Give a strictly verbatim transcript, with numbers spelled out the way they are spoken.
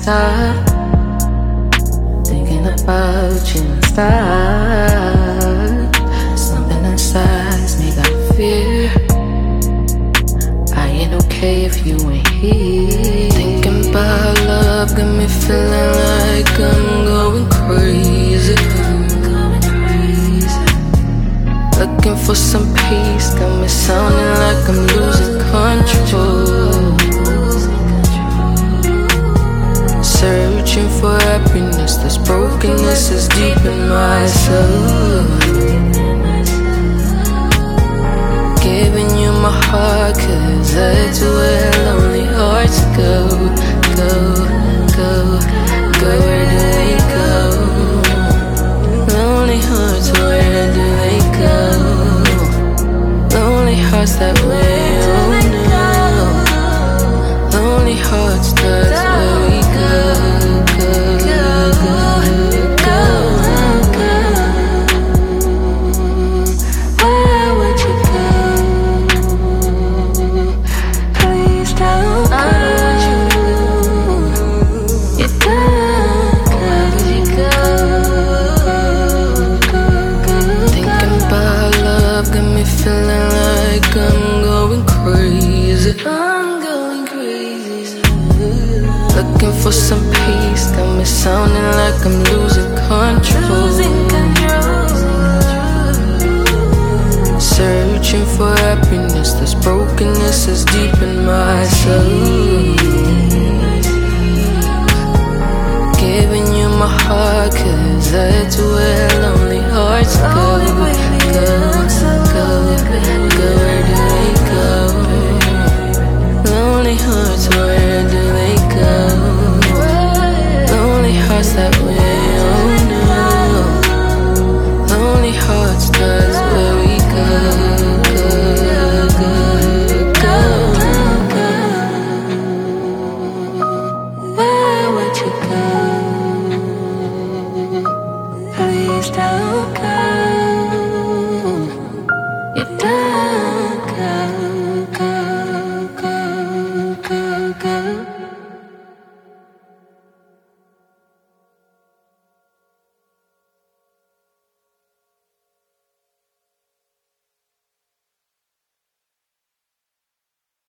stop thinking about you non-stop. Something inside me got fear. I ain't okay if you ain't here. Thinking about love got me feeling like I'm going crazy. Looking for some peace, got me sounding like I'm losing control. Searching for happiness, this brokenness is deep in my soul. Giving you my heart, cause that's where lonely hearts go. Go, go, go, where do they go? Lonely hearts, where do they go? Lonely hearts that way, oh no. Lonely hearts, that's where we go, go, go, go, go, go. Where would you go? Please don't go. You don't go, you go, go, go. Thinking about love got me feeling like I'm going crazy. I'm going crazy. Looking for some peace, got me sounding like I'm losing control. Searching for happiness, this brokenness is deep